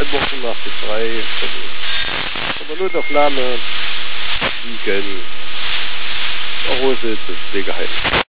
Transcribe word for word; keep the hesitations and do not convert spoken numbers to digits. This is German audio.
Ein Wochen nach frei. Aber nur Aufnahme. Wiegen. Rose des Pflegeheim.